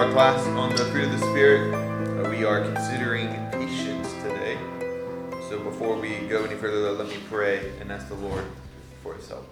our class on the fruit of the Spirit. We are considering patience today. So before we go any further, let me pray and ask the Lord for his help.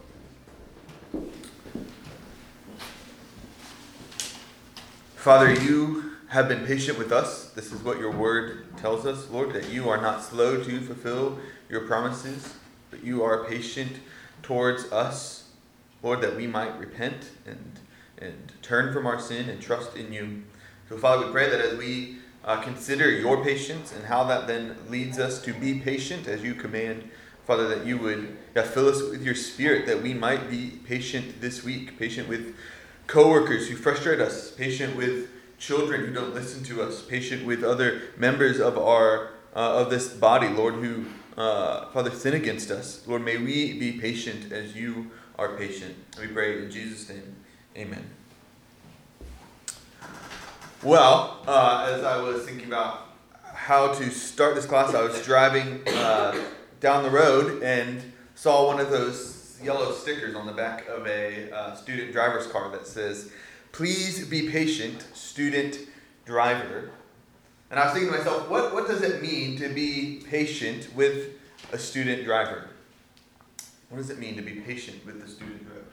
Father, you have been patient with us. This is what your word tells us, Lord, that you are not slow to fulfill your promises, but you are patient towards us, Lord, that we might repent and turn from our sin and trust in you. So, Father, we pray that as we consider your patience and how that then leads us to be patient as you command, Father, that you would fill us with your Spirit, that we might be patient this week, patient with coworkers who frustrate us, patient with children who don't listen to us, patient with other members of our of this body, Lord, who Father, sin against us. Lord, may we be patient as you are patient. We pray in Jesus' name. Amen. Well, as I was thinking about how to start this class, I was driving down the road and saw one of those yellow stickers on the back of a student driver's car that says, "Please be patient, student driver." And I was thinking to myself, what does it mean to be patient with a student driver? What does it mean to be patient with a student driver?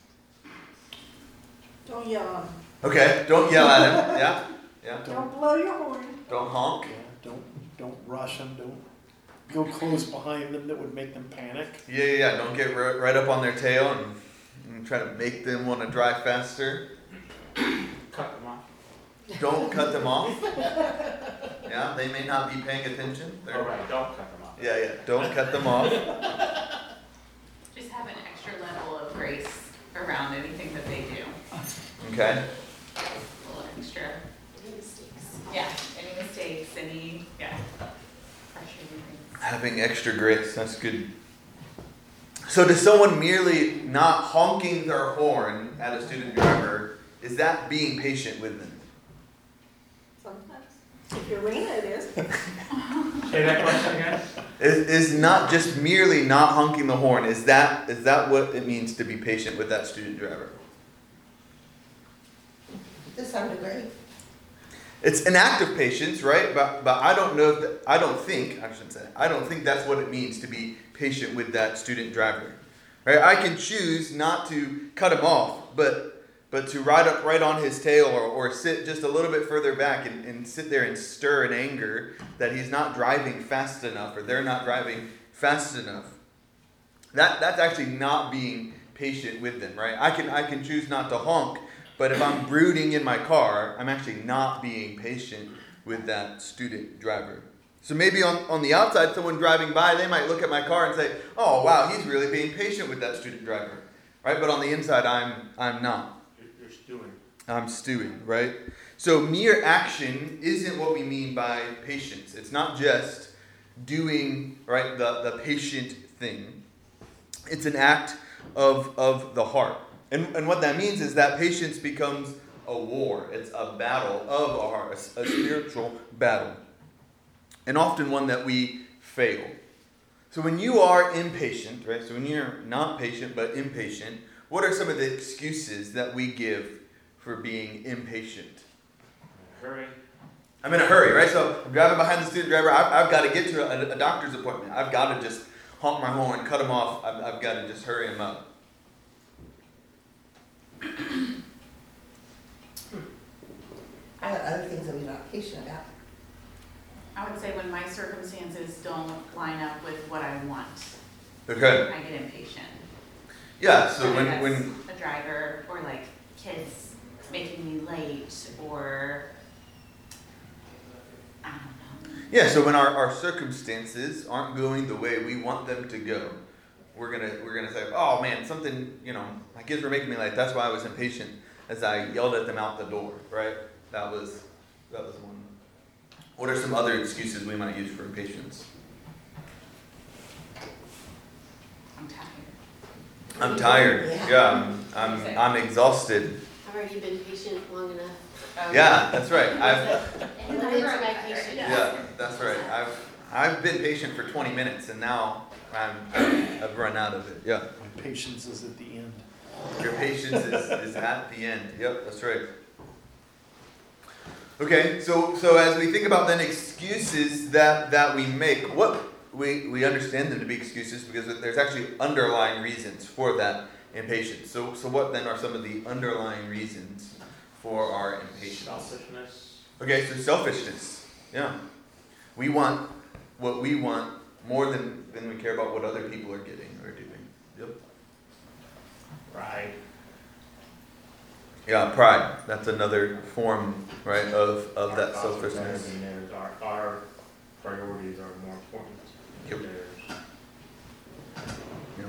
Don't yell at him. Okay, don't yell at him. Yeah. Don't blow your horn. Don't honk. Yeah, don't rush them. Don't go close behind them. That would make them panic. Yeah. Don't get right up on their tail and try to make them want to drive faster. Cut them off. Don't cut them off. Yeah, they may not be paying attention. All right, don't cut them off. Yeah. Don't cut them off. Just have an extra level of grace around anything that they do. Okay. A little extra. Any mistakes. Yeah, any mistakes, frustrating things. Having extra grace, that's good. So does someone merely not honking their horn at a student driver, is that being patient with them? Sometimes. If you're Rena, it is. Say that question again. Is not just merely not honking the horn, is that what it means to be patient with that student driver? To some degree. It's an act of patience, right? But I don't think that's what it means to be patient with that student driver. Right? I can choose not to cut him off, but to ride up right on his tail or sit just a little bit further back and sit there and stir in anger that he's not driving fast enough or they're not driving fast enough. That's actually not being patient with them, right? I can choose not to honk, but if I'm brooding in my car, I'm actually not being patient with that student driver. So maybe on the outside, someone driving by, they might look at my car and say, "Oh, wow, he's really being patient with that student driver." Right? But on the inside, I'm not. You're stewing. I'm stewing, right? So mere action isn't what we mean by patience. It's not just doing, right, the patient thing. It's an act of the heart. And what that means is that patience becomes a war. It's a battle of our heart, a spiritual battle. And often one that we fail. So when you are impatient, right? So when you're not patient but impatient, what are some of the excuses that we give for being impatient? Hurry. I'm in a hurry, right? So I'm driving behind the student driver. I've got to get to a doctor's appointment. I've got to just honk my horn, cut him off. I've got to just hurry him up. I got other things that we're not patient about. I would say when my circumstances don't line up with what I want, Okay. I get impatient. Yeah, so Whether when that's a driver or like kids making me late or I don't know. Yeah, so when our circumstances aren't going the way we want them to go, we're gonna say, "Oh man, something, my kids were making me late. That's why I was impatient as I yelled at them out the door," right? That was one. What are some other excuses we might use for impatience? I'm tired. I'm tired. Yeah. Yeah, I'm exhausted. I've already been patient long enough. Yeah, that's right. Limits my patience. Yeah, that's right. I've been patient for 20 minutes and now I've run out of it. Yeah. My patience is at the end. Your patience is at the end. Yep, that's right. Okay, so as we think about then excuses that we make, what we understand them to be excuses because there's actually underlying reasons for that impatience. So what then are some of the underlying reasons for our impatience? Selfishness. Okay, so selfishness. Yeah. We want what we want more than we care about what other people are getting or doing. Yep. Pride. Yeah, pride. That's another form, right, of Our that thoughts are better selfishness. than theirs. Our priorities are more important Yep. than theirs. Yeah.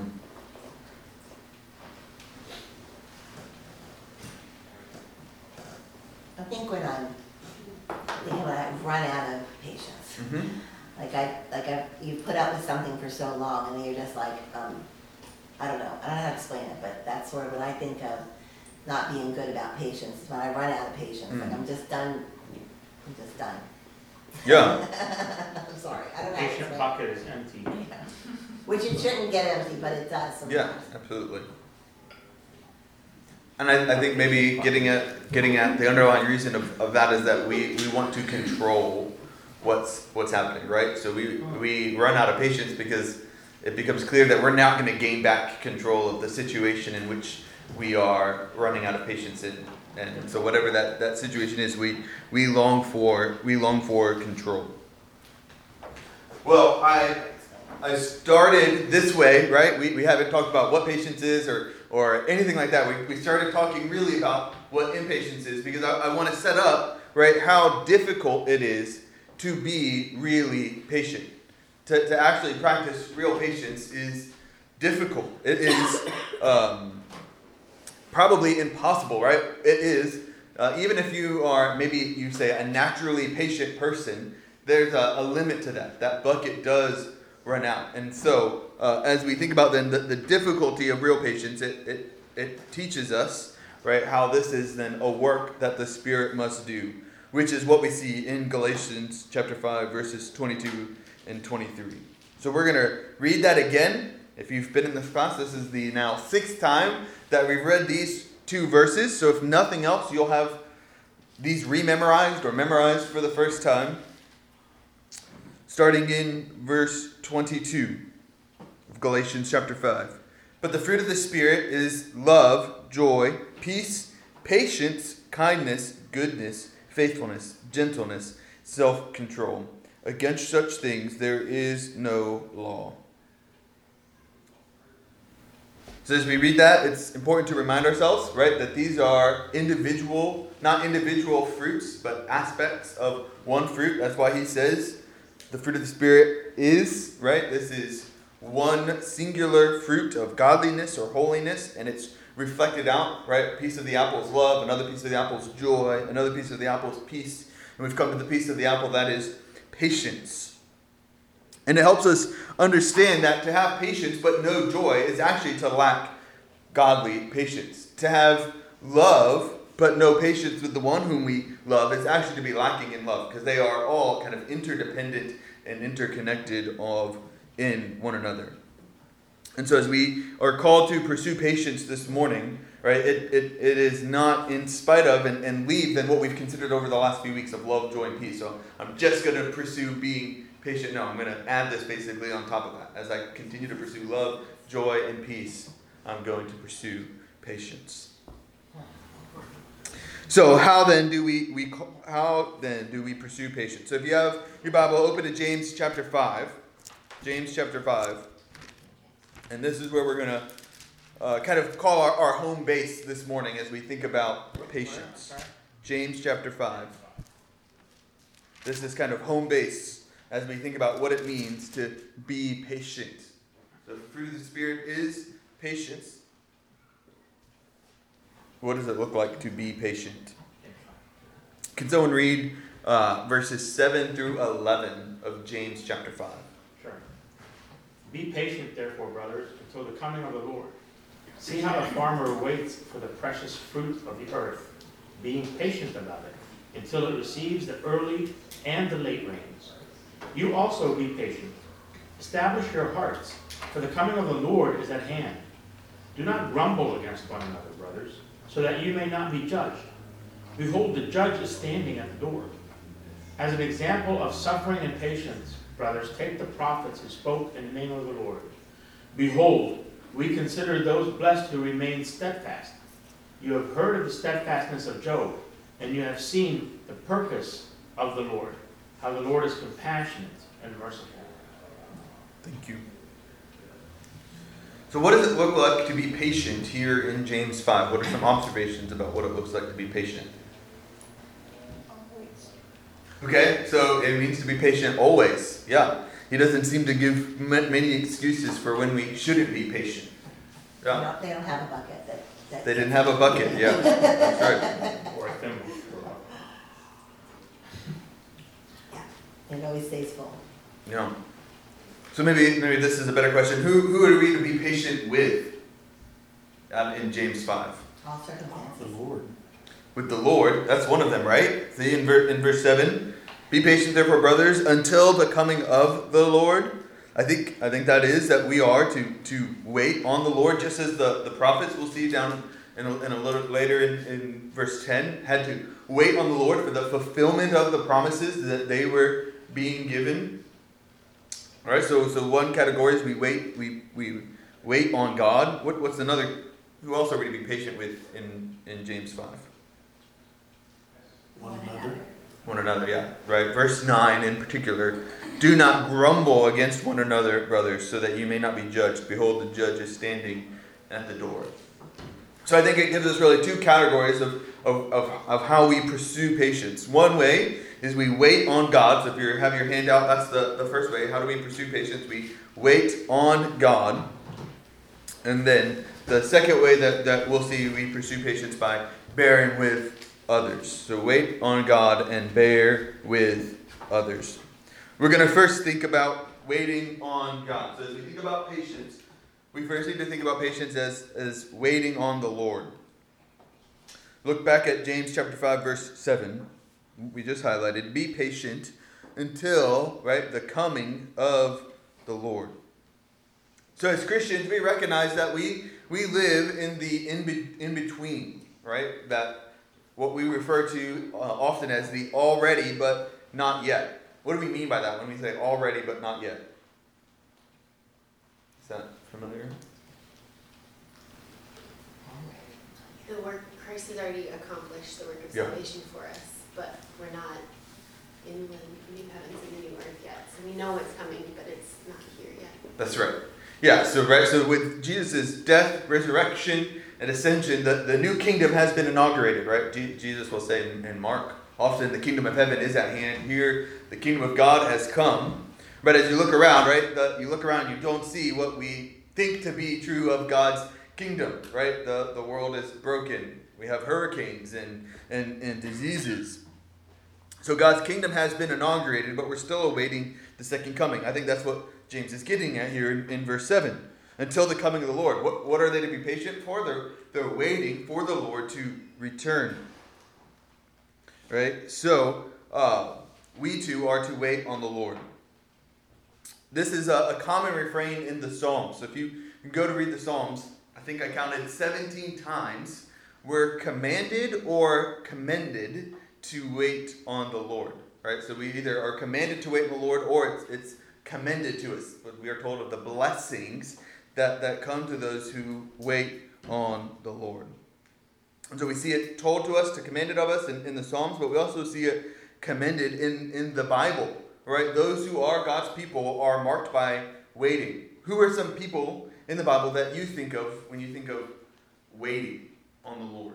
I think when I run out of patience, Mm-hmm. you put up with something for so long and you're just like, I don't know how to explain it, but that's sort of what I think of not being good about patience, is when I run out of patience, like I'm just done. Yeah. I'm sorry, I don't know how to Patient explain bucket is empty. it. Yeah. Which it shouldn't get empty, but it does sometimes. Yeah, absolutely. And I think maybe getting at the underlying reason of that is that we want to control what's happening, right? So we run out of patience because it becomes clear that we're not going to gain back control of the situation in which we are running out of patience in. And so whatever that situation is, we long for control. Well, I started this way, right? We haven't talked about what patience is or anything like that. We started talking really about what impatience is because I want to set up, right, how difficult it is to be really patient. To actually practice real patience is difficult. It is probably impossible, right? It is. Even if you are, maybe you say, a naturally patient person, there's a limit to that. That bucket does run out. And so, as we think about then the difficulty of real patience, it teaches us, right, how this is then a work that the Spirit must do, which is what we see in Galatians chapter 5, verses 22 and 23. So we're going to read that again. If you've been in this class, this is the now 6th time that we've read these 2 verses. So if nothing else, you'll have these rememorized or memorized for the first time. Starting in verse 22 of Galatians chapter 5. But the fruit of the Spirit is love, joy, peace, patience, kindness, goodness, faithfulness, gentleness, self-control. Against such things there is no law. So as we read that, it's important to remind ourselves, right, that these are not individual fruits, but aspects of one fruit. That's why he says the fruit of the Spirit is, right? This is one singular fruit of godliness or holiness, and it's reflected out, right? A piece of the apple is love, another piece of the apple is joy, another piece of the apple is peace. And we've come to the piece of the apple that is patience. And it helps us understand that to have patience but no joy is actually to lack godly patience. To have love but no patience with the one whom we love is actually to be lacking in love, because they are all kind of interdependent and interconnected in one another. And so as we are called to pursue patience this morning, right, it is not in spite of and leave than what we've considered over the last few weeks of love, joy, and peace. So I'm just going to pursue being patient. No, I'm going to add this basically on top of that. As I continue to pursue love, joy, and peace, I'm going to pursue patience. So how then do we pursue patience? So if you have your Bible, open to James chapter 5. James chapter 5. And this is where we're going to kind of call our home base this morning as we think about patience. James chapter 5. This is kind of home base as we think about what it means to be patient. So the fruit of the Spirit is patience. What does it look like to be patient? Can someone read verses 7 through 11 of James chapter 5? Sure. Be patient, therefore, brothers, until the coming of the Lord. See how the farmer waits for the precious fruit of the earth, being patient about it, until it receives the early and the late rains. You also be patient. Establish your hearts, for the coming of the Lord is at hand. Do not grumble against one another, brothers, so that you may not be judged. Behold, the judge is standing at the door. As an example of suffering and patience, brothers, take the prophets who spoke in the name of the Lord. Behold, we consider those blessed who remain steadfast. You have heard of the steadfastness of Job, and you have seen the purpose of the Lord, how the Lord is compassionate and merciful. Thank you. So what does it look like to be patient here in James 5? What are some observations about what it looks like to be patient? Okay, so it means to be patient always. Yeah. He doesn't seem to give many excuses for when we shouldn't be patient. Yeah. They don't have a bucket that. They didn't have a bucket, yeah. That's right. Or a thimble. It always stays full. Yeah. So maybe this is a better question. Who are we to be patient with in James 5? All circumstances. The Lord. With the Lord, that's one of them, right? See in verse 7, be patient therefore, brothers, until the coming of the Lord. I think that is that we are to wait on the Lord, just as the prophets, we'll see down in a little later in verse 10, had to wait on the Lord for the fulfillment of the promises that they were being given. All right, so one category is we wait on God. What's another? Who else are we to be patient with in James 5? One another. One another, yeah. Right. Verse 9 in particular. Do not grumble against one another, brothers, so that you may not be judged. Behold, the judge is standing at the door. So I think it gives us really two categories of how we pursue patience. One way is we wait on God. So if you have your hand out, that's the first way. How do we pursue patience? We wait on God. And then the second way that we'll see we pursue patience by bearing with others. So wait on God and bear with others. We're going to first think about waiting on God. So as we think about patience, we first need to think about patience as waiting on the Lord. Look back at James chapter 5, verse 7. We just highlighted. Be patient until, right, the coming of the Lord. So as Christians, we recognize that we live in the in-between, right? That what we refer to often as the already but not yet. What do we mean by that when we say already but not yet? Is that familiar? The work Christ has already accomplished, the work of Yeah. salvation for us, but we're not in the new heavens and the new earth yet. So we know it's coming, but it's not here yet. That's right. Yeah, so with Jesus' death, resurrection, and ascension, the new kingdom has been inaugurated, right? Jesus will say in Mark, often the kingdom of heaven is at hand. Here, the kingdom of God has come. But as you look around, right, you look around, you don't see what we think to be true of God's kingdom, right? The world is broken. We have hurricanes and diseases. So God's kingdom has been inaugurated, but we're still awaiting the second coming. I think that's what James is getting at here in verse 7. Until the coming of the Lord. What are they to be patient for? They're waiting for the Lord to return. Right? So, we too are to wait on the Lord. This is a common refrain in the Psalms. So if you go to read the Psalms, I think I counted 17 times, we're commanded or commended to wait on the Lord. Right? So we either are commanded to wait on the Lord or it's commended to us. But we are told of the blessings that come to those who wait on the Lord. And so we see it told to us, to commend it of us in the Psalms, but we also see it commended in the Bible. Right? Those who are God's people are marked by waiting. Who are some people in the Bible that you think of when you think of waiting on the Lord?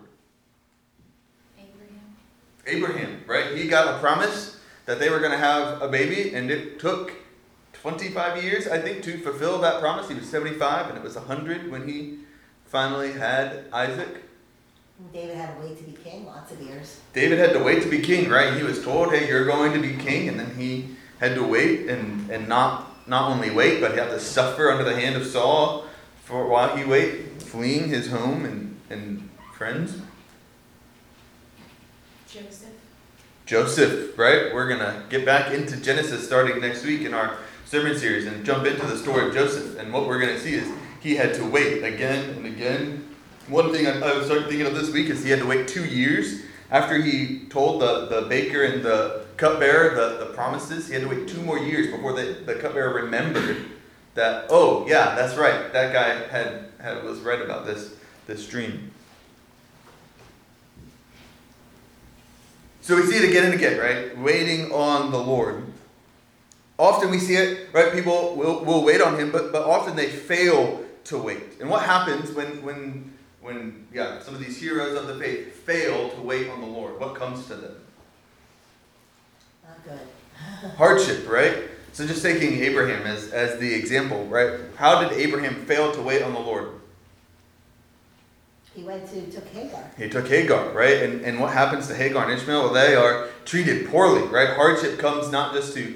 Abraham, right? He got a promise that they were going to have a baby, and it took 25 years, I think, to fulfill that promise. He was 75, and it was 100 when he finally had Isaac. David had to wait to be king lots of years. David had to wait to be king, right? He was told, hey, you're going to be king, and then he had to wait, and not only wait, but he had to suffer under the hand of Saul for while he waited, fleeing his home and friends. Joseph, right? We're going to get back into Genesis starting next week in our sermon series and jump into the story of Joseph. And what we're going to see is he had to wait again and again. One thing I was starting thinking of this week is he had to wait 2 years After he told the baker and the cupbearer the promises, he had to wait 2 more years before the cupbearer remembered that, oh yeah, that's right, that guy was right about this dream. So we see it again and again, right? Waiting on the Lord. Often we see it, right? People will wait on him, but often they fail to wait. And what happens when some of these heroes of the faith fail to wait on the Lord? What comes to them? Not good. Hardship, right? So just taking Abraham as the example, right? How did Abraham fail to wait on the Lord? He took Hagar. He took Hagar, right? And what happens to Hagar and Ishmael? Well, they are treated poorly, right? Hardship comes not just to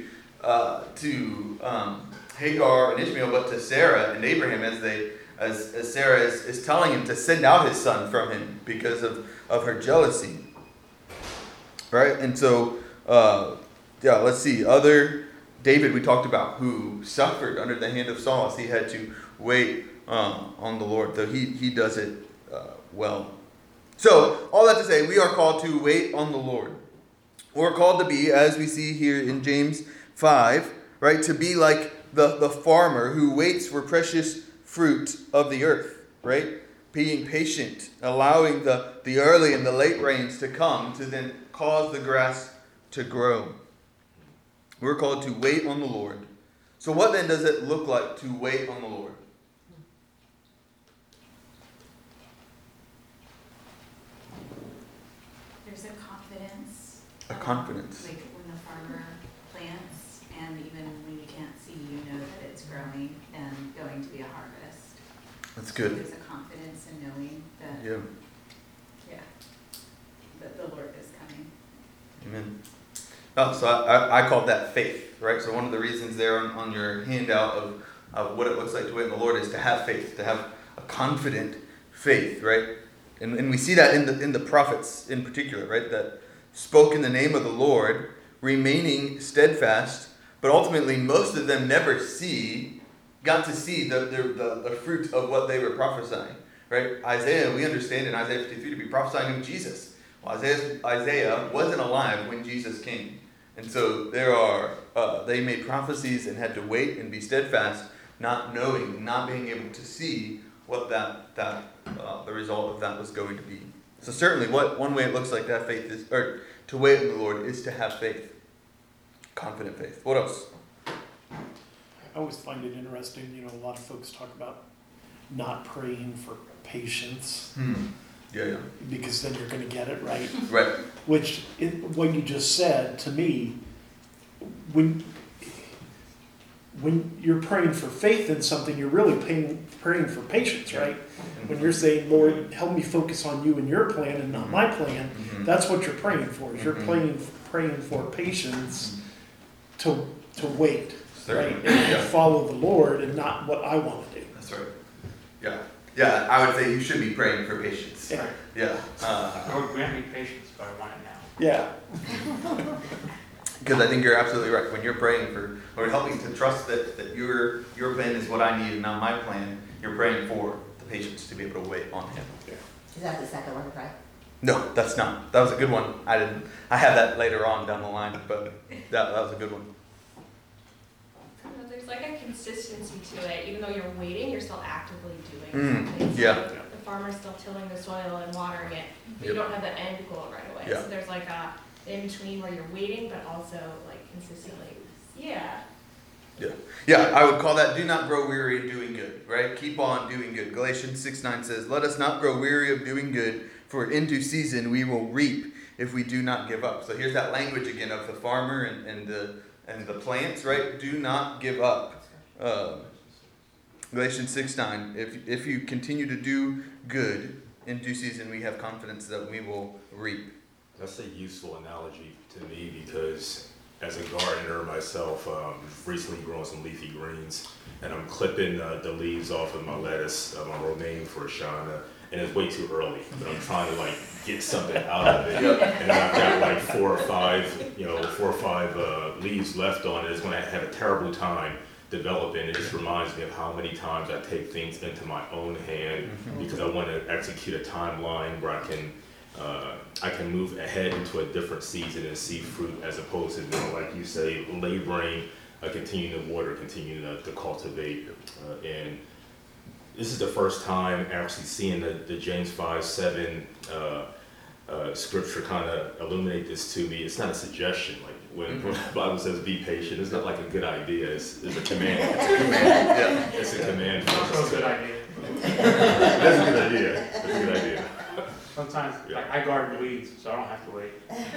Hagar and Ishmael, but to Sarah and Abraham as Sarah is telling him to send out his son from him because of her jealousy, right? And so, let's see. David we talked about, who suffered under the hand of Saul as he had to wait on the Lord, though he does it well. So, all that to say, we are called to wait on the Lord. We're called to be, as we see here in James 5, right, to be like the farmer who waits for precious fruit of the earth, right? Being patient, allowing the early and the late rains to come to then cause the grass to grow. We're called to wait on the Lord. So what then does it look like to wait on the Lord? There's a confidence. A confidence. Like when the farmer plants, and even when you can't see, you know that it's growing and going to be a harvest. That's good. There's a confidence in knowing that, Yeah. that the Lord is coming. Amen. Oh, so I called that faith, right? So one of the reasons there on your handout of what it looks like to wait on the Lord is to have faith, to have a confident faith, right? And we see that in the prophets in particular, right? That spoke in the name of the Lord, remaining steadfast, but ultimately most of them never got to see the fruit of what they were prophesying, right? Isaiah, we understand in Isaiah 53 to be prophesying of Jesus. Well, Isaiah wasn't alive when Jesus came. And so they made prophecies and had to wait and be steadfast, not knowing, not being able to see what the result of that was going to be. So certainly one way it looks like to have faith is, or to wait on the Lord, is to have faith. Confident faith. What else? I always find it interesting, a lot of folks talk about not praying for patience. Yeah. Because then you're going to get it right. Right. Which, what you just said to me, when you're praying for faith in something, you're really praying for patience, right? When you're saying, Lord, help me focus on you and your plan and not my plan, that's what you're praying for. Is you're praying for patience to wait, right? And to follow the Lord and not what I want to do. That's right. Yeah. Yeah, I would say you should be praying for patience. Yeah. Yeah. Lord, grant me patience, but I want it now. Yeah. Because I think you're absolutely right. When you're praying for, Lord, help me to trust that your plan is what I need and not my plan, you're praying for the patience to be able to wait on Him. Is that the second one, right? No, that's not. That was a good one. I have that later on down the line, but that was a good one. There's like a consistency to it. Even though you're waiting, you're still actively doing something. Yeah. The farmer's still tilling the soil and watering it, but you Yep. don't have the end goal right away. Yeah. So there's like a in between where you're waiting, but also like consistently. Yeah. Yeah, I would call that do not grow weary in doing good, right? Keep on doing good. Galatians 6:9 says, let us not grow weary of doing good, for in due season we will reap if we do not give up. So here's that language again of the farmer and the plants, right? Do not give up. Galatians 6:9, if you continue to do good, in due season we have confidence that we will reap. That's a useful analogy to me because as a gardener myself, recently grown some leafy greens, and I'm clipping the leaves off of my lettuce, my romaine for Shana, and it's way too early, but I'm trying to get something out of it, and I've got 4 or 5 leaves left on it. It's going to have a terrible time developing. It just reminds me of how many times I take things into my own hand because I want to execute a timeline where I can I can move ahead into a different season and see fruit as opposed to, like you say, laboring, continue to water, continue to cultivate. And this is the first time actually seeing the James 5:7 scripture kind of illuminate this to me. It's not a suggestion. Like when the Bible says be patient, it's not like a good idea. It's a command. It's a command. Yeah. It's a command. Also a good idea. That's a good idea. That's a good idea. Sometimes, like, I garden weeds, so I don't have to wait.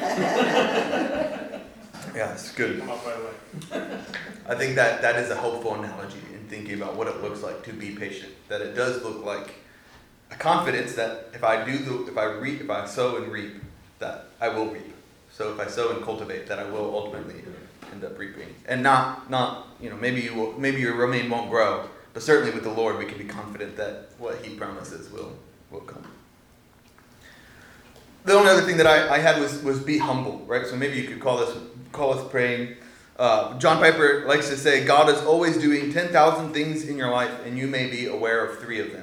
Yeah, it's good. Come up right away. I think that is a helpful analogy in thinking about what it looks like to be patient. That it does look like a confidence that if I sow and reap, that I will reap. So if I sow and cultivate, that I will ultimately end up reaping. And not maybe your romaine won't grow, but certainly with the Lord we can be confident that what He promises will come. The only other thing that I had was be humble, right? So maybe you could call us praying. John Piper likes to say, God is always doing 10,000 things in your life, and you may be aware of 3 of them.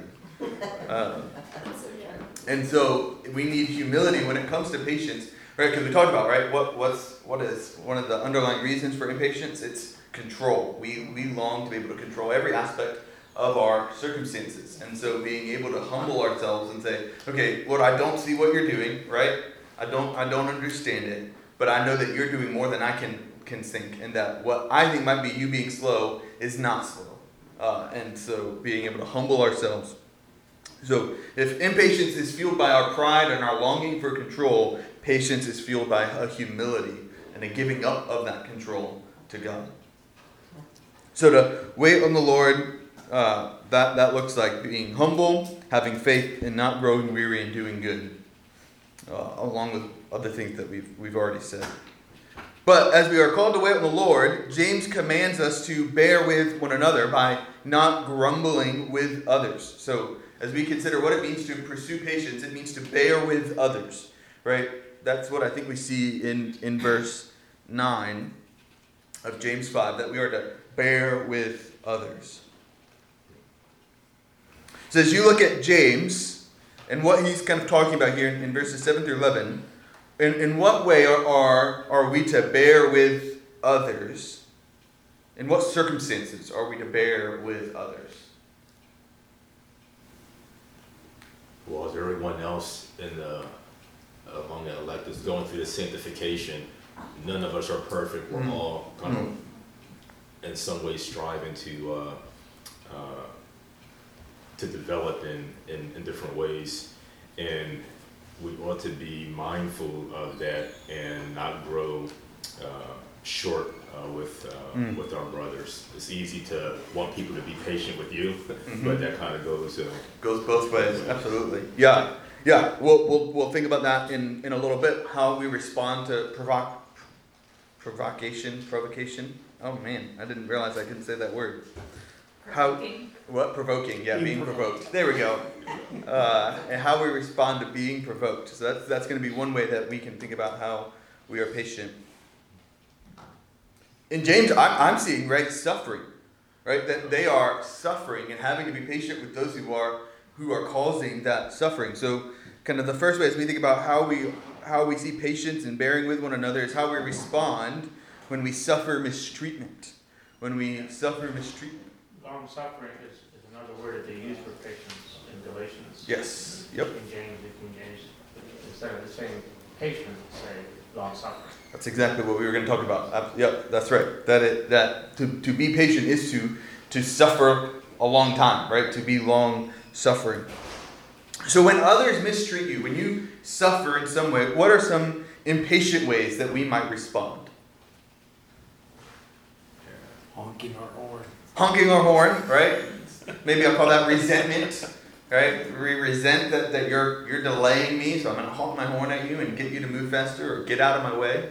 And so we need humility when it comes to patience, right? Because we talked about, right, what is one of the underlying reasons for impatience? It's control. We long to be able to control every aspect of our circumstances. And so being able to humble ourselves and say, okay, Lord, I don't see what you're doing, right? I don't understand it, but I know that you're doing more than I can think, and that what I think might be you being slow is not slow. And so being able to humble ourselves. So if impatience is fueled by our pride and our longing for control, patience is fueled by a humility and a giving up of that control to God. So to wait on the Lord, that looks like being humble, having faith, and not growing weary and doing good, along with other things that we've already said. But as we are called to wait on the Lord, James commands us to bear with one another by not grumbling with others. So as we consider what it means to pursue patience, it means to bear with others, right? That's what I think we see in verse 9 of James 5, that we are to bear with others. So as you look at James and what he's kind of talking about here in verses 7 through 11, in what way are we to bear with others? In what circumstances are we to bear with others? Well, as everyone else among the elect is going through the sanctification, none of us are perfect. We're all kind of in some way striving to develop in different ways, and we ought to be mindful of that and not grow short with our brothers. It's easy to want people to be patient with you, but that kind of goes both ways. Absolutely. Yeah. We'll think about that in a little bit. How we respond to provocation. Oh man, I didn't realize I couldn't say that word. Provoking? Yeah, being provoked. There we go. And how we respond to being provoked. So that's going to be one way that we can think about how we are patient. In James, I'm seeing, right, suffering, right? That they are suffering and having to be patient with those who are causing that suffering. So kind of the first way as we think about how we see patience and bearing with one another is how we respond when we suffer mistreatment. Long suffering is another word that they use for patience in Galatians. Yes. Yep. In James, instead of the same patience, say long suffering. That's exactly what we were going to talk about. Yep, that's right. That to be patient is to suffer a long time, right? To be long suffering. So when others mistreat you, when you suffer in some way, what are some impatient ways that we might respond? Honking our horn, right? Maybe I'll call that resentment, right? We resent that you're delaying me, so I'm going to honk my horn at you and get you to move faster or get out of my way.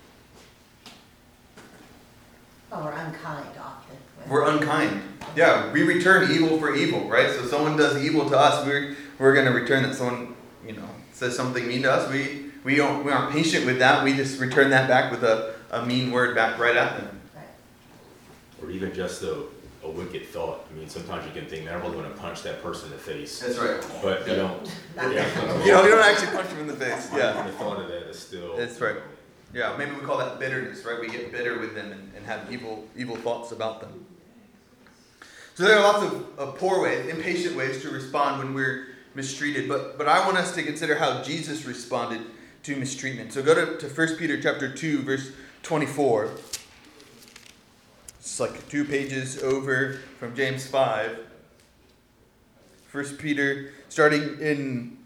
Oh, we're unkind often. We're unkind. Yeah, we return evil for evil, right? So someone does evil to us, we're going to return that. Someone, says something mean to us, we aren't patient with that. We just return that back with a mean word back right at them. or even just a a wicked thought. I mean, sometimes you can think, man, I really want to punch that person in the face. That's right. But you don't. You don't actually punch him in the face. Yeah. The thought of that is still. That's right. Yeah, maybe we call that bitterness, right? We get bitter with them and have evil thoughts about them. So there are lots of poor ways, impatient ways to respond when we're mistreated. But I want us to consider how Jesus responded to mistreatment. So go to 1 Peter chapter 2, verse 24. It's like 2 pages over from James 5. 1 Peter, starting in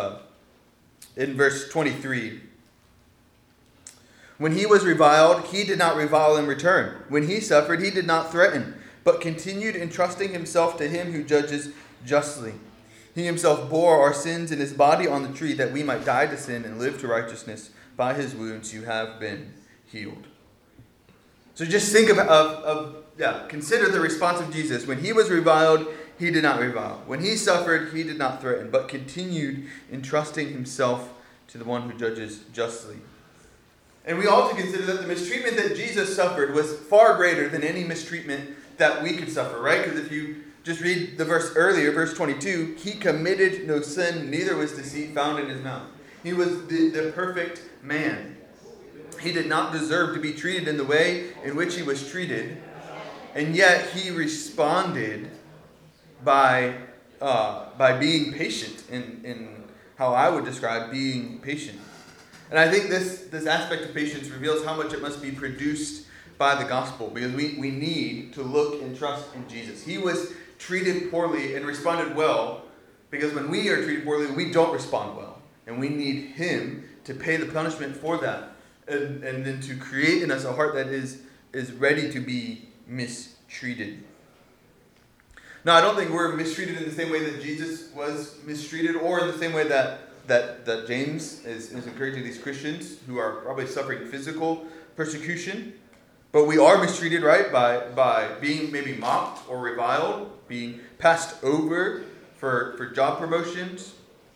verse 23. When he was reviled, he did not revile in return. When he suffered, he did not threaten, but continued entrusting himself to him who judges justly. He himself bore our sins in his body on the tree, that we might die to sin and live to righteousness. By his wounds you have been healed. So just think consider the response of Jesus. When he was reviled, he did not revile. When he suffered, he did not threaten, but continued entrusting himself to the one who judges justly. And we ought to consider that the mistreatment that Jesus suffered was far greater than any mistreatment that we could suffer, right? Because if you just read the verse earlier, verse 22, he committed no sin, neither was deceit found in his mouth. He was the perfect man. He did not deserve to be treated in the way in which he was treated, and yet he responded by being patient in how I would describe being patient. And I think this aspect of patience reveals how much it must be produced by the gospel, because we need to look and trust in Jesus. He was treated poorly and responded well, because when we are treated poorly, we don't respond well. And we need him to pay the punishment for that, and then to create in us a heart that is ready to be mistreated. Now, I don't think we're mistreated in the same way that Jesus was mistreated, or in the same way that James is encouraging these Christians who are probably suffering physical persecution. But we are mistreated, right, by being maybe mocked or reviled, being passed over for job promotions.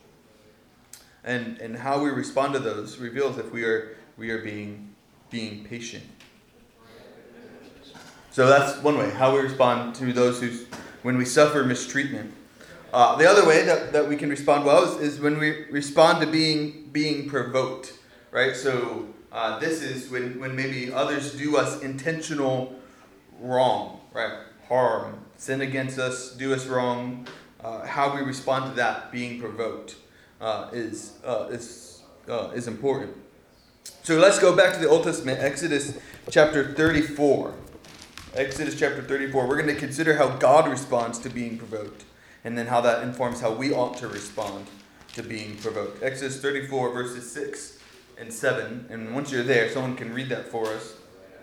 And how we respond to those reveals if we are being patient. So that's one way, how we respond to those when we suffer mistreatment. The other way that we can respond well is when we respond to being provoked, right? So this is when maybe others do us intentional wrong, right? Harm, sin against us, do us wrong. How we respond to that, being provoked, is important. So let's go back to the Old Testament, Exodus chapter 34. Exodus chapter 34. We're going to consider how God responds to being provoked, and then how that informs how we ought to respond to being provoked. Exodus 34, verses 6 and 7. And once you're there, someone can read that for us.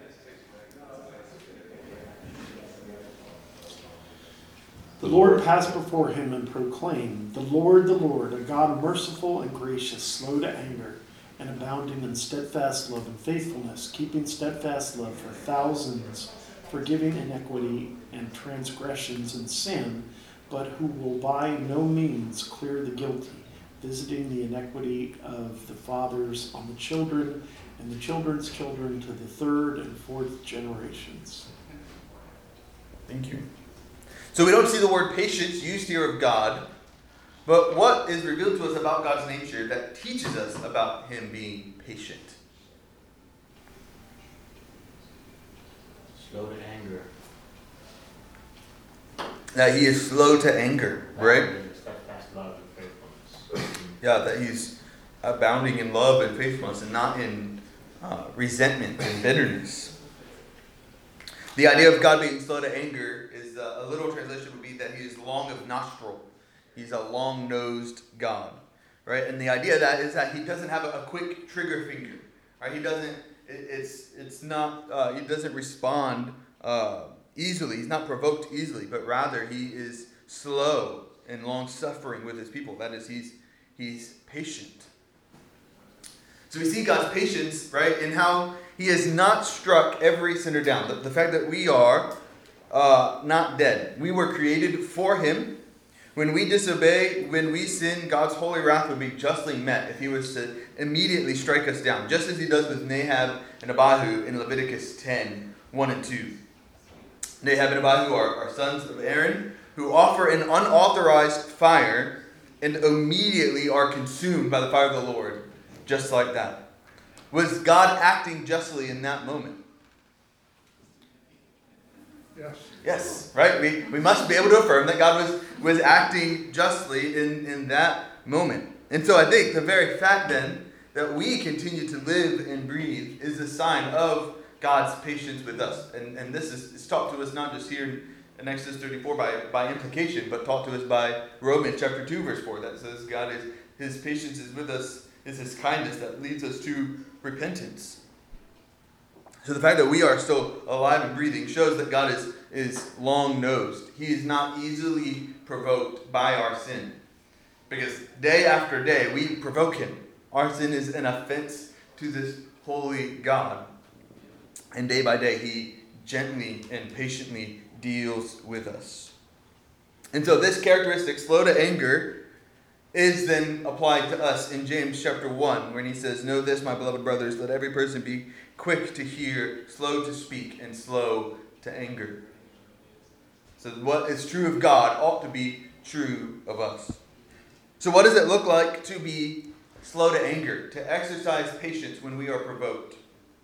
The Lord passed before him and proclaimed, the Lord, a God merciful and gracious, slow to anger, and abounding in steadfast love and faithfulness, keeping steadfast love for thousands, forgiving iniquity and transgressions and sin, but who will by no means clear the guilty, visiting the iniquity of the fathers on the children and the children's children to the third and fourth generations. Thank you. So we don't see the word patience used here of God, but what is revealed to us about God's nature that teaches us about him being patient? Slow to anger. That he is slow to anger, right? Steadfast love and faithfulness. Yeah, that he's abounding in love and faithfulness and not in resentment and bitterness. The idea of God being slow to anger is a literal translation would be that he is long of nostril. He's a long-nosed God, right? And the idea of that is that he doesn't have a quick trigger finger, right? He doesn't. It's not. He doesn't respond easily. He's not provoked easily, but rather he is slow and long-suffering with his people. That is, he's patient. So we see God's patience, right, in how he has not struck every sinner down. The fact that we are not dead. We were created for him. When we disobey, when we sin, God's holy wrath would be justly met if he was to immediately strike us down, just as he does with Nahab and Abihu in Leviticus 10, 1 and 2. Nadab and Abihu are sons of Aaron, who offer an unauthorized fire and immediately are consumed by the fire of the Lord, just like that. Was God acting justly in that moment? Yes. Yes, right? We must be able to affirm that God was acting justly in that moment. And so I think the very fact then that we continue to live and breathe is a sign of God's patience with us. And this is taught to us not just here in Exodus 34 by implication, but taught to us by Romans chapter 2, verse 4, that says His patience is with us, is His kindness that leads us to repentance. So the fact that we are still alive and breathing shows that God is long-nosed. He is not easily provoked by our sin. Because day after day, we provoke Him. Our sin is an offense to this holy God. And day by day, He gently and patiently deals with us. And so this characteristic, slow to anger, is then applied to us in James chapter 1, when he says, "Know this, my beloved brothers, let every person be quick to hear, slow to speak, and slow to anger." So what is true of God ought to be true of us. So what does it look like to be slow to anger, to exercise patience when we are provoked?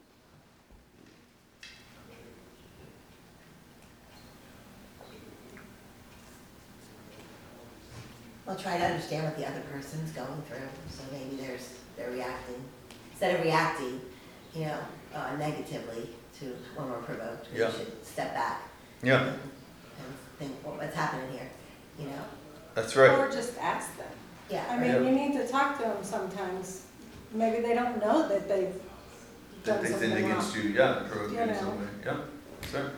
Well, try to understand what the other person's going through. So maybe they're reacting. Instead of reacting, negatively to when we're provoked, we should step back. Yeah. And think, what's happening here? That's right. Or just ask them. Yeah. I mean, you need to talk to them sometimes. Maybe they don't know that they've That done they something sinned wrong. against you, provoked you in some way. Yeah, sure.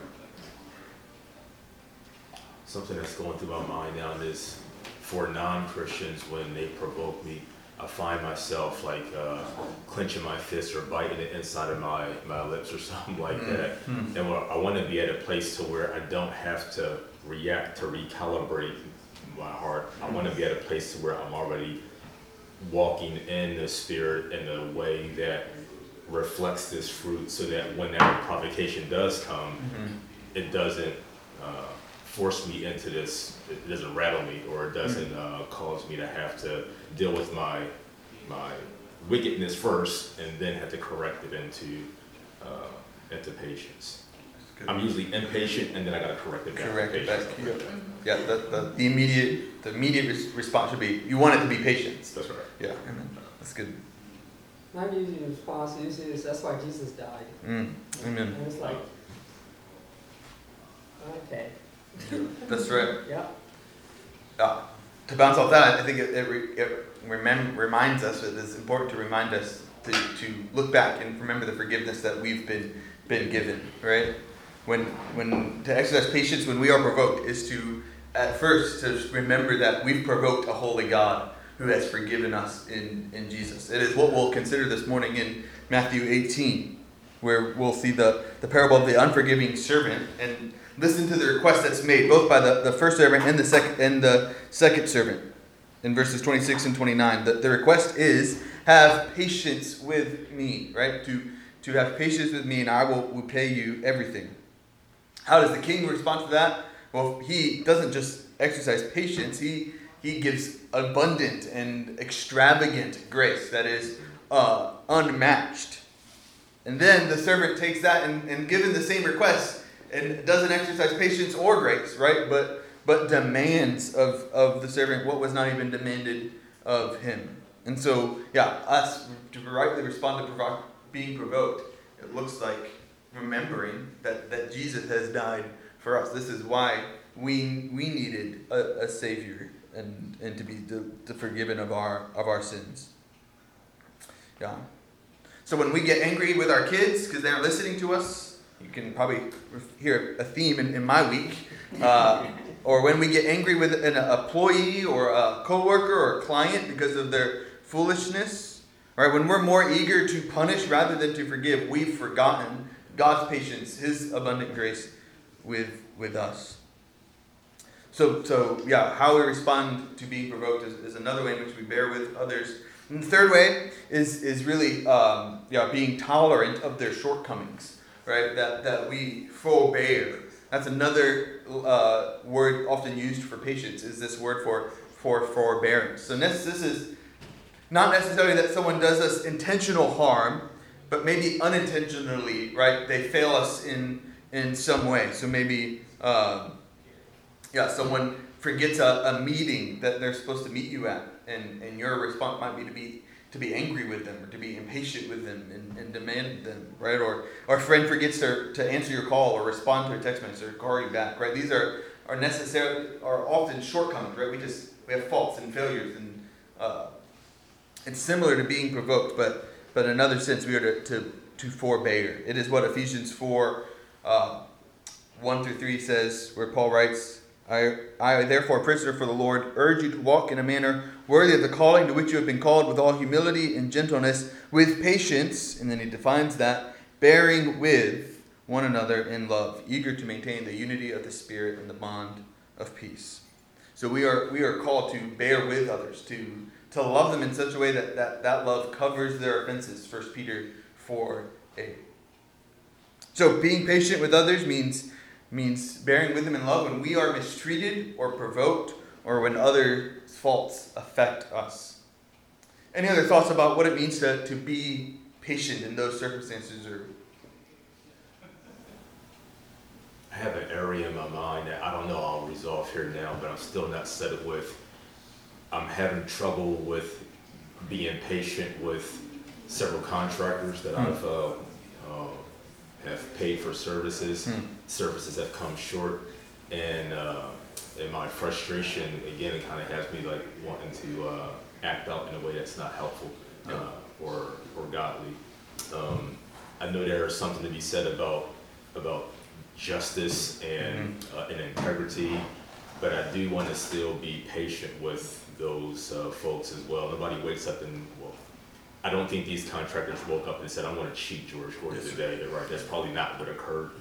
Something that's going through my mind now is for non-Christians, when they provoke me, I find myself like clenching my fist or biting the inside of my lips or something like that. And I want to be at a place to where I don't have to react to recalibrate my heart. I want to be at a place to where I'm already walking in the Spirit in a way that reflects this fruit, so that when that provocation does come, it doesn't force me into this, it doesn't rattle me, or it doesn't cause me to have to deal with my wickedness first and then have to correct it into patience. I'm usually impatient and then I gotta correct it back. Correct it back. Yeah, the immediate response should be, you want it to be patience. That's right. Yeah, that's good. My usual response usually is, that's why Jesus died. Amen. And it's like, okay. That's right. Yep. To bounce off that, I think it reminds us, it is important to remind us to look back and remember the forgiveness that we've been given, right? When to exercise patience when we are provoked is to, at first, to remember that we've provoked a holy God who has forgiven us in Jesus. It is what we'll consider this morning in Matthew 18, where we'll see the parable of the unforgiving servant and listen to the request that's made both by the first servant and the second servant in verses 26 and 29. The request is, have patience with me, right? To have patience with me, and I will pay you everything. How does the king respond to that? Well, he doesn't just exercise patience, he gives abundant and extravagant grace that is unmatched. And then the servant takes that and given the same request, and doesn't exercise patience or grace, right? But demands of the servant what was not even demanded of him. And so, us to rightly respond to being provoked, it looks like remembering that Jesus has died for us. This is why we needed a Savior and to be forgiven of our sins. Yeah. So when we get angry with our kids because they aren't listening to us, you can probably hear a theme in my week. Or when we get angry with an employee or a coworker or a client because of their foolishness, right? When we're more eager to punish rather than to forgive, we've forgotten God's patience, His abundant grace with us. So how we respond to being provoked is another way in which we bear with others. And the third way is really being tolerant of their shortcomings, right? That we forbear That's another word often used for patience, is this word for forbearance. So this is not necessarily that someone does us intentional harm, but maybe unintentionally, right? They fail us in some way. So maybe, someone forgets a meeting that they're supposed to meet you at, and your response might be to be angry with them, or to be impatient with them and demand them, right? Or a friend forgets to answer your call or respond to a text message or call you back, right? These are often shortcomings, right? We have faults and failures, and it's similar to being provoked, but in another sense, we are to forbear. It is what Ephesians 4, 1-3 says, where Paul writes, I therefore, prisoner for the Lord, urge you to walk in a manner worthy of the calling to which you have been called, with all humility and gentleness, with patience, and then he defines that, bearing with one another in love, eager to maintain the unity of the Spirit and the bond of peace. So we are called to bear with others, to love them in such a way that love covers their offenses, 1 Peter 4:8. So being patient with others means bearing with them in love when we are mistreated or provoked, or when others' faults affect us. Any other thoughts about what it means to be patient in those circumstances? Or I have an area in my mind that I don't know I'll resolve here now, but I'm still not settled with. I'm having trouble with being patient with several contractors that I've have paid for services. Services have come short, and my frustration, again, it kind of has me like wanting to act out in a way that's not helpful or godly. I know there is something to be said about justice and integrity, but I do want to still be patient with those folks as well. Nobody wakes up and, I don't think these contractors woke up and said, I'm going to cheat George Gordon today. They're right. That's probably not what occurred.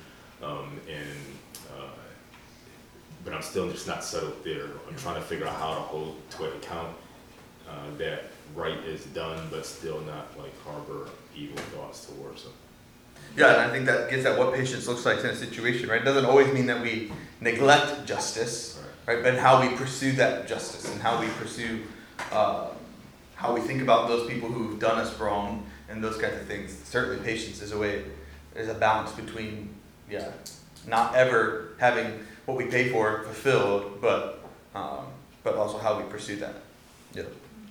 But I'm still just not settled there. I'm trying to figure out how to hold to an account that right is done, but still not like harbor evil thoughts towards them. Yeah, and I think that gets at what patience looks like in a situation, right? It doesn't always mean that we neglect justice, right? But how we pursue that justice, and how we pursue, how we think about those people who've done us wrong and those kinds of things. Certainly patience is there's a balance between, not ever having what we pay for fulfilled, but also how we pursue that. Yeah.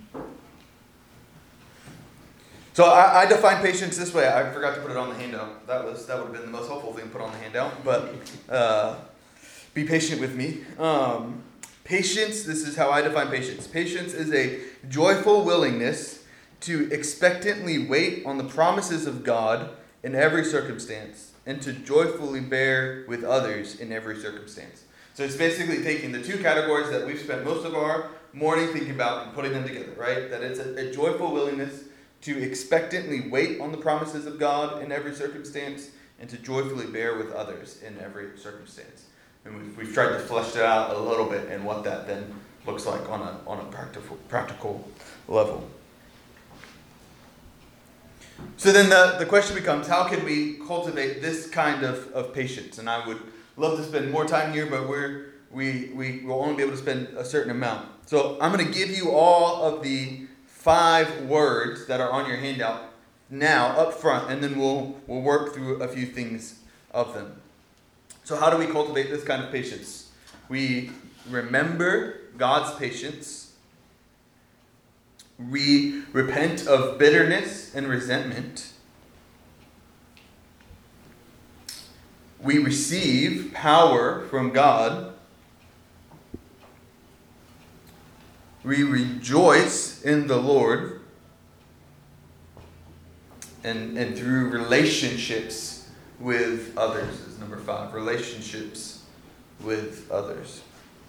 So I define patience this way. I forgot to put it on the handout. That would have been the most helpful thing to put on the handout. But be patient with me. Patience, this is how I define patience. Patience is a joyful willingness to expectantly wait on the promises of God in every circumstance, and to joyfully bear with others in every circumstance. So it's basically taking the two categories that we've spent most of our morning thinking about and putting them together, right? That it's a joyful willingness to expectantly wait on the promises of God in every circumstance, and to joyfully bear with others in every circumstance. And we've tried to flesh it out a little bit, and what that then looks like on a practical level. So then the question becomes, how can we cultivate this kind of patience? And I would love to spend more time here, but we will only be able to spend a certain amount. So I'm going to give you all of the 5 words that are on your handout now up front, and then we'll work through a few things of them. So how do we cultivate this kind of patience? We remember God's patience. We repent of bitterness and resentment. We receive power from God. We rejoice in the Lord. And through relationships with others is number 5. Relationships with others.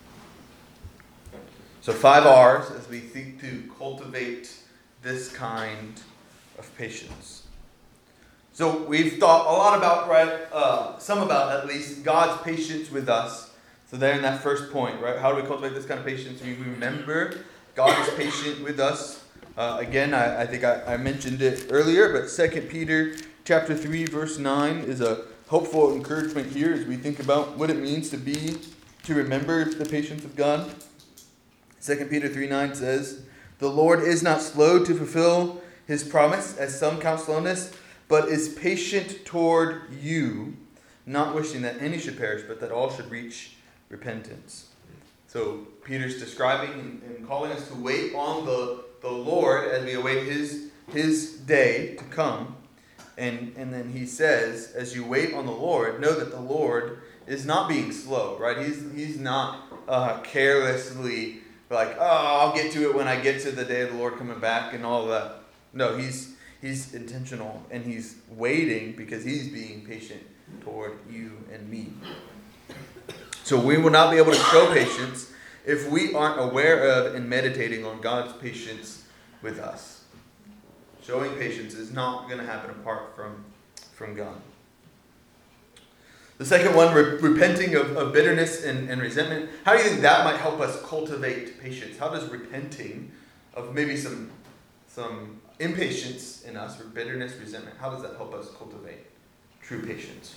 So 5 R's as we think to cultivate this kind of patience. So we've thought a lot about, some about at least, God's patience with us. So there in that first point, right? How do we cultivate this kind of patience? We remember God is patient with us. Again, I think I mentioned it earlier, but 2 Peter chapter 3, verse 9 is a hopeful encouragement here as we think about what it means to remember the patience of God. 2 Peter 3:9 says, "The Lord is not slow to fulfill his promise, as some count slowness, but is patient toward you, not wishing that any should perish, but that all should reach repentance." So Peter's describing and calling us to wait on the Lord as we await his day to come. And then he says, as you wait on the Lord, know that the Lord is not being slow, right? He's not carelessly like, oh, I'll get to it when I get to the day of the Lord coming back and all that. No, he's intentional, and he's waiting because he's being patient toward you and me. So we will not be able to show patience if we aren't aware of and meditating on God's patience with us. Showing patience is not going to happen apart from God. The second one, repenting of bitterness and resentment. How do you think that might help us cultivate patience? How does repenting of maybe some impatience in us, or bitterness, resentment, how does that help us cultivate true patience?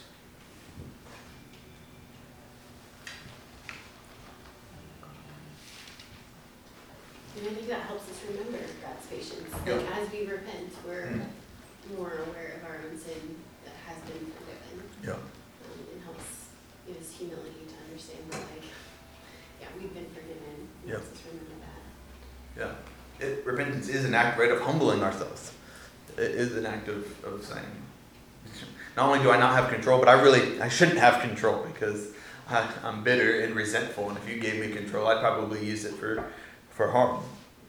And I think that helps us remember God's patience. Yeah. Like as we repent, we're more aware of our own sin that has been forgiven. Yeah. It helps give us humility to understand that, like, yeah, we've been forgiven. It Yeah. helps us remember that. Yeah. Repentance is an act, right, of humbling ourselves. It is an act of saying, not only do I not have control, but I shouldn't have control because I'm bitter and resentful. And if you gave me control, I'd probably use it for harm.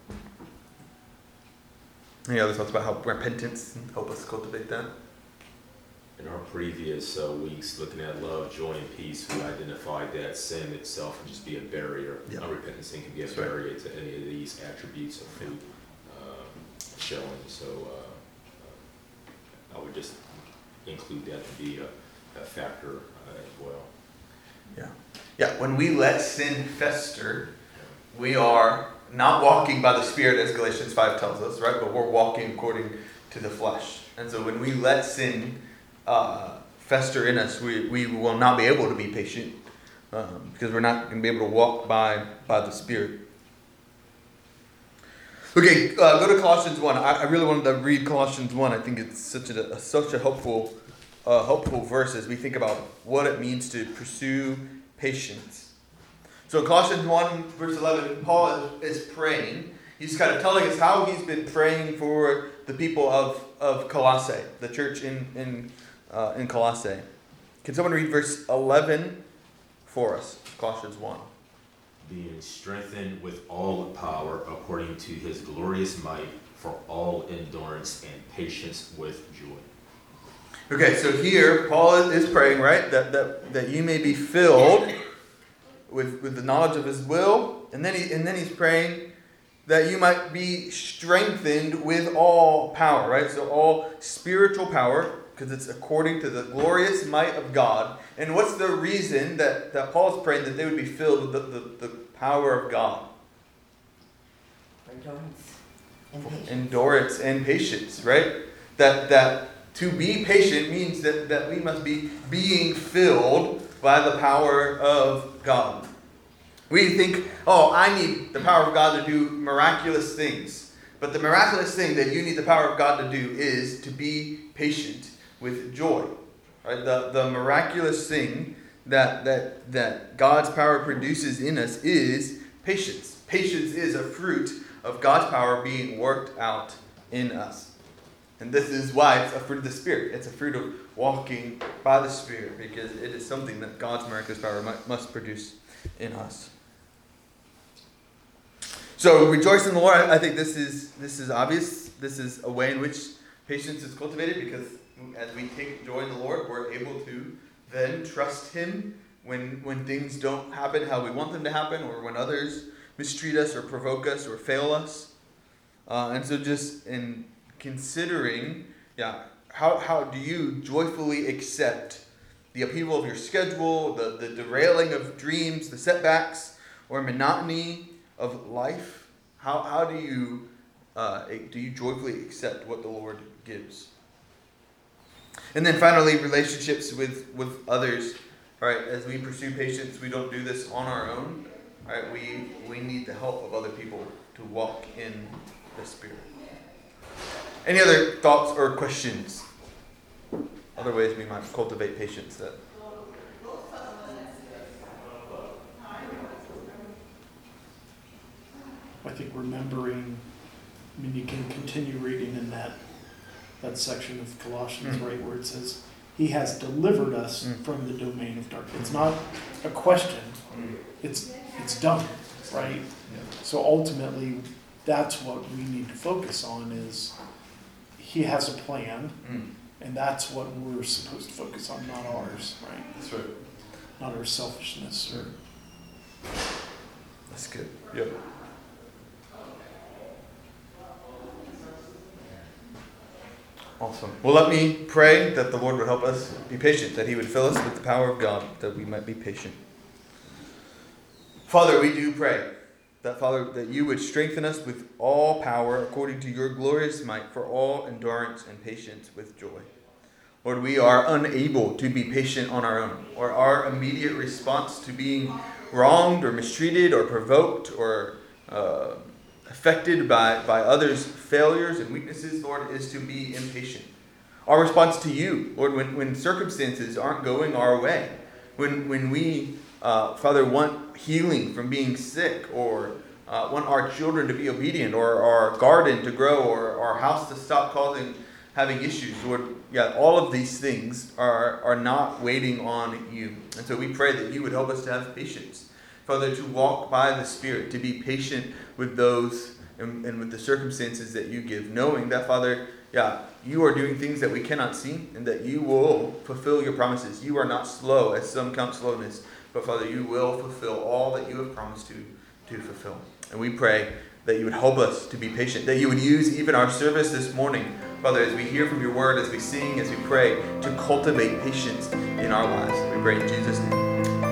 Any other thoughts about how repentance can help us cultivate that? In our previous weeks, looking at love, joy, and peace, we identified that sin itself can just be a barrier. Yeah. Unrepentant sin can be a That's right. barrier to any of these attributes of fruit showing. So I would just include that to be a factor as well. Yeah. Yeah, when we let sin fester, we are not walking by the Spirit, as Galatians 5 tells us, right? But we're walking according to the flesh. And so when we let sin fester in us, we will not be able to be patient because we're not going to be able to walk by the Spirit. Okay, go to Colossians 1. I really wanted to read Colossians 1. I think it's such a helpful verse as we think about what it means to pursue patience. So Colossians 1, verse 11, Paul is praying. He's kind of telling us how he's been praying for the people of Colossae, the church in Colossae. Can someone read verse 11 for us? Colossians 1. Being strengthened with all power according to his glorious might for all endurance and patience with joy. Okay, so here Paul is praying, right, that you may be filled with the knowledge of his will, and then he's praying that you might be strengthened with all power, right? So all spiritual power, because it's according to the glorious might of God. And what's the reason that Paul's praying that they would be filled with the power of God? Endurance and patience, right? That to be patient means that we must be being filled by the power of God. We think, I need the power of God to do miraculous things. But the miraculous thing that you need the power of God to do is to be patient with joy. Right? The miraculous thing that God's power produces in us is patience. Patience is a fruit of God's power being worked out in us. And this is why it's a fruit of the Spirit. It's a fruit of walking by the Spirit, because it is something that God's miraculous power must produce in us. So rejoice in the Lord. I think this is obvious. This is a way in which patience is cultivated, because as we take joy in the Lord, we're able to then trust Him when things don't happen how we want them to happen, or when others mistreat us or provoke us or fail us. And so just in considering, how do you joyfully accept the upheaval of your schedule, the derailing of dreams, the setbacks, or monotony of life? How do you joyfully accept what the Lord gives? And then finally, relationships with others. All right, as we pursue patience, we don't do this on our own. All right, we need the help of other people to walk in the Spirit. Any other thoughts or questions? Other ways we might cultivate patience that I think remembering, I mean, you can continue reading in that section of Colossians, right, where it says, He has delivered us from the domain of darkness. It's not a question, it's done, right? So ultimately, that's what we need to focus on is He has a plan, and that's what we're supposed to focus on, not ours, right? That's right. Not our selfishness. That's good. Yep. Awesome. Well, let me pray that the Lord would help us be patient, that He would fill us with the power of God, that we might be patient. Father, we do pray that, Father, that you would strengthen us with all power according to your glorious might for all endurance and patience with joy. Lord, we are unable to be patient on our own, or our immediate response to being wronged or mistreated or provoked or affected by others' failures and weaknesses, Lord, is to be impatient. Our response to you, Lord, when circumstances aren't going our way, when we, Father, want healing from being sick, or want our children to be obedient, or our garden to grow, or our house to stop having issues, Lord, all of these things are not waiting on you. And so we pray that you would help us to have patience. Father, to walk by the Spirit, to be patient with those and with the circumstances that you give, knowing that, Father, you are doing things that we cannot see, and that you will fulfill your promises. You are not slow, as some count slowness, but, Father, you will fulfill all that you have promised to fulfill. And we pray that you would help us to be patient, that you would use even our service this morning, Father, as we hear from your word, as we sing, as we pray, to cultivate patience in our lives. We pray in Jesus' name.